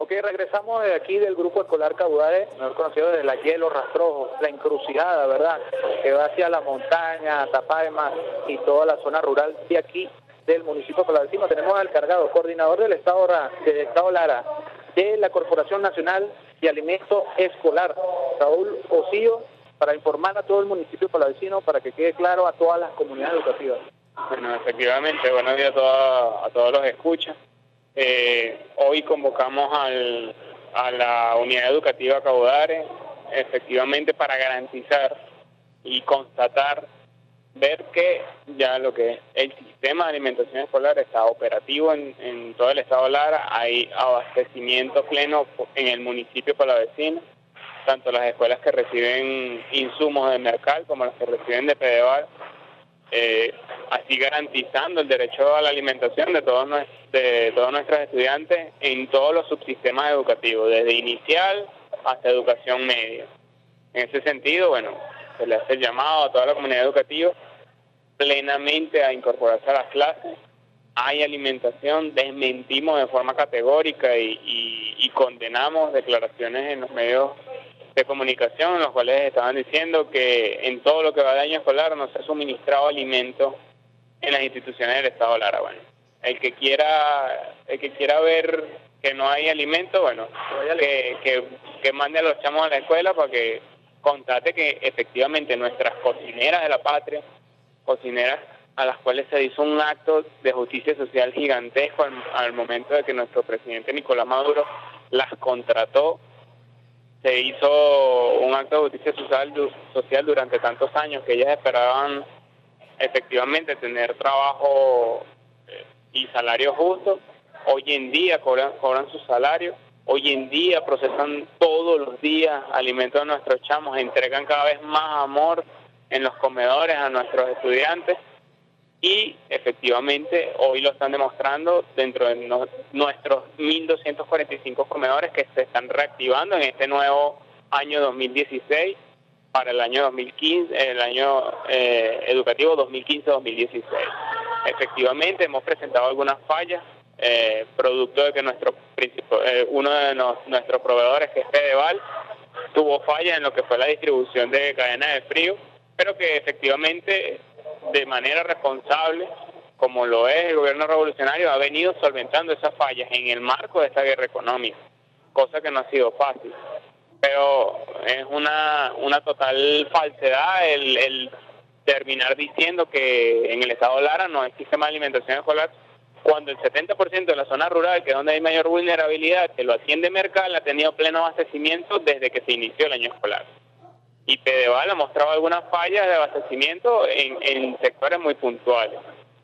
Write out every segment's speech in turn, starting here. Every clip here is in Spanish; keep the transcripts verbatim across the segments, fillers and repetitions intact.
Ok, regresamos de aquí del grupo escolar Caudare, mejor conocido desde la Hielo Rastrojo, la encrucijada, ¿verdad? Que va hacia la montaña, Tapaima y toda la zona rural de aquí del municipio de Palavecino. Tenemos al cargado, coordinador del Estado, del Estado Lara, de la Corporación Nacional de Alimento Escolar, Raúl Osillo, para informar a todo el municipio de Palavecino, para que quede claro a todas las comunidades educativas. Bueno, efectivamente, buenos días a, toda, a todos los escuchas. Eh, hoy convocamos al, a la unidad educativa Caudare, efectivamente para garantizar y constatar, ver que ya lo que es el sistema de alimentación escolar está operativo en, en todo el estado Lara. Hay abastecimiento pleno en el municipio palavecino, tanto las escuelas que reciben insumos de Mercal como las que reciben de Pedeval, eh, así garantizando el derecho a la alimentación de todos, de todos nuestros estudiantes en todos los subsistemas educativos, desde inicial hasta educación media. En ese sentido, bueno, se le hace el llamado a toda la comunidad educativa plenamente a incorporarse a las clases. Hay alimentación, desmentimos de forma categórica y, y, y condenamos declaraciones en los medios de comunicación en los cuales estaban diciendo que en todo lo que va de año escolar no se ha suministrado alimento en las instituciones del Estado Lara. Bueno, el que quiera el que quiera ver que no hay alimento, bueno, que, que, que mande a los chamos a la escuela para que constate que efectivamente nuestras cocineras de la patria, cocineras a las cuales se hizo un acto de justicia social gigantesco al, al momento de que nuestro presidente Nicolás Maduro las contrató. Se hizo un acto de justicia social, social durante tantos años que ellas esperaban efectivamente tener trabajo y salario justo. Hoy en día cobran, cobran su salario, hoy en día procesan todos los días alimentos a nuestros chamos, entregan cada vez más amor en los comedores a nuestros estudiantes y efectivamente hoy lo están demostrando dentro de no, nuestros mil doscientos cuarenta y cinco comedores que se están reactivando en este nuevo año dos mil dieciséis para el año dos mil quince, el año eh, educativo dos mil quince dos mil dieciséis. Efectivamente hemos presentado algunas fallas, eh, producto de que nuestro eh, uno de nos, nuestros proveedores, que es Pedeval, tuvo fallas en lo que fue la distribución de cadenas de frío, pero que efectivamente de manera responsable, como lo es el gobierno revolucionario, ha venido solventando esas fallas en el marco de esta guerra económica, cosa que no ha sido fácil. Pero es una, una total falsedad el, el terminar diciendo que en el estado Lara no hay sistema de alimentación escolar, cuando el setenta por ciento de la zona rural, que es donde hay mayor vulnerabilidad, que lo atiende Mercal, ha tenido pleno abastecimiento desde que se inició el año escolar. Y Pedeval ha mostrado algunas fallas de abastecimiento en, en sectores muy puntuales.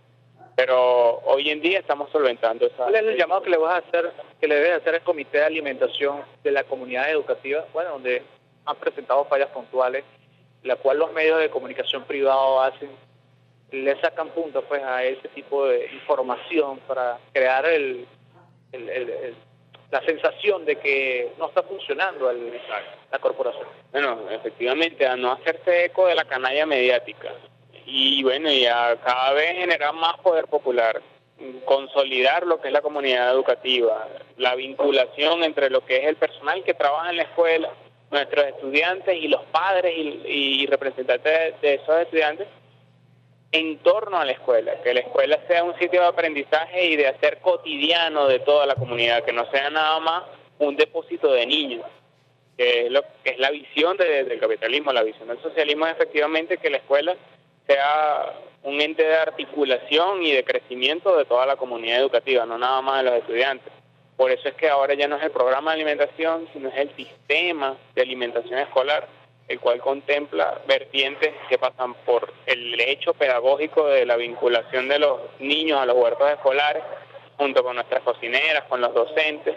Pero hoy en día estamos solventando esa... ¿Cuál es el llamado que le vas a hacer, que le debe hacer el Comité de Alimentación de la comunidad educativa? Bueno, donde han presentado fallas puntuales, la cual los medios de comunicación privados hacen, le sacan puntos pues a ese tipo de información para crear el, el, el, el la sensación de que no está funcionando el, la corporación. Bueno, efectivamente, a no hacerse eco de la canalla mediática y bueno, y a cada vez generar más poder popular, consolidar lo que es la comunidad educativa, la vinculación entre lo que es el personal que trabaja en la escuela, nuestros estudiantes y los padres y, y representantes de esos estudiantes en torno a la escuela, que la escuela sea un sitio de aprendizaje y de hacer cotidiano de toda la comunidad, que no sea nada más un depósito de niños, que es, lo, que es la visión de, del capitalismo, la visión del socialismo es efectivamente que la escuela sea un ente de articulación y de crecimiento de toda la comunidad educativa, no nada más de los estudiantes. Por eso es que ahora ya no es el programa de alimentación, sino es el sistema de alimentación escolar, el cual contempla vertientes que pasan por el hecho pedagógico de la vinculación de los niños a los huertos escolares, junto con nuestras cocineras, con los docentes,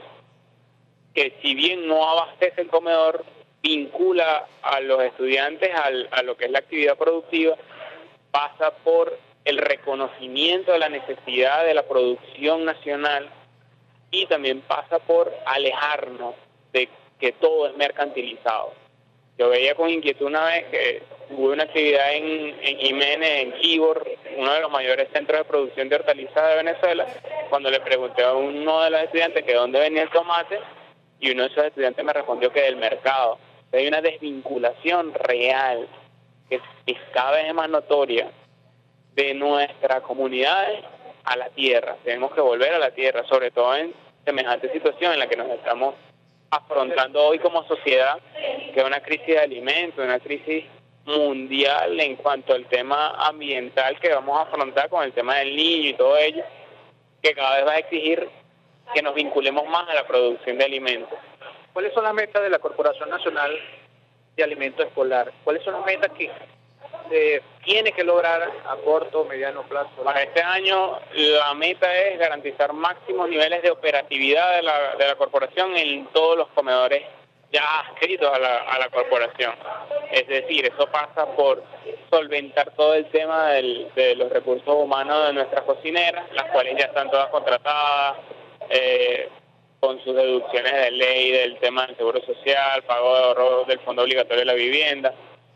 que si bien no abastece el comedor, vincula a los estudiantes al, a lo que es la actividad productiva, pasa por el reconocimiento de la necesidad de la producción nacional y también pasa por alejarnos de que todo es mercantilizado. Yo veía con inquietud una vez que hubo una actividad en, en Jiménez, en Quibor, uno de los mayores centros de producción de hortalizas de Venezuela. Cuando le pregunté a uno de los estudiantes que dónde venía el tomate, y uno de esos estudiantes me respondió que del mercado. Hay una desvinculación real que es cada vez más notoria de nuestras comunidades a la tierra. Tenemos que volver a la tierra, sobre todo en semejante situación en la que nos estamos afrontando hoy como sociedad, que es una crisis de alimentos, una crisis mundial en cuanto al tema ambiental que vamos a afrontar con el tema del niño y todo ello, que cada vez va a exigir que nos vinculemos más a la producción de alimentos. ¿Cuáles son las metas de la Corporación Nacional de Alimento Escolar? ¿Cuáles son las metas que eh, tiene que lograr a corto o mediano plazo? Para este año la meta es garantizar máximos niveles de operatividad de la, de la corporación en todos los comedores ya adscritos a la, a la corporación. Es decir, eso pasa por solventar todo el tema del, de los recursos humanos de nuestras cocineras, las cuales ya están todas contratadas, eh, con sus deducciones de ley del tema del seguro social, pago de ahorro del fondo obligatorio de la vivienda,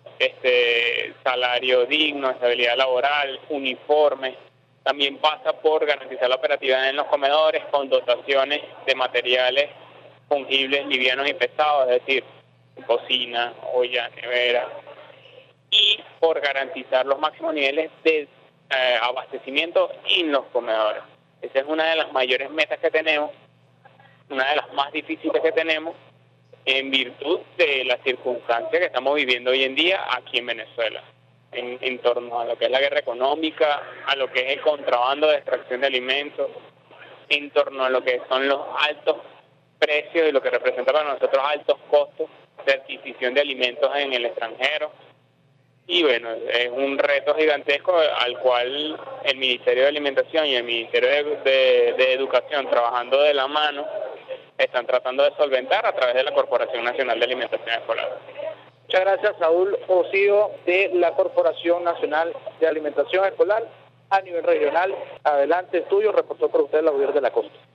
este salario digno, estabilidad laboral, uniforme. También pasa por garantizar la operatividad en los comedores con dotaciones de materiales fungibles, livianos y pesados, es decir, cocina, olla, nevera, y por garantizar los máximos niveles de eh, abastecimiento en los comedores. Esa es una de las mayores metas que tenemos, una de las más difíciles que tenemos, en virtud de las circunstancias que estamos viviendo hoy en día aquí en Venezuela, en, en torno a lo que es la guerra económica, a lo que es el contrabando de extracción de alimentos, en torno a lo que son los altos precios y lo que representa para nosotros altos costos de adquisición de alimentos en el extranjero. Y bueno, es un reto gigantesco al cual el Ministerio de Alimentación y el Ministerio de, de, de Educación, trabajando de la mano, están tratando de solventar a través de la Corporación Nacional de Alimentación Escolar. Muchas gracias, Saúl Ocío, de la Corporación Nacional de Alimentación Escolar a nivel regional. Adelante, estudio, reportó por usted la Gobierno de la Costa.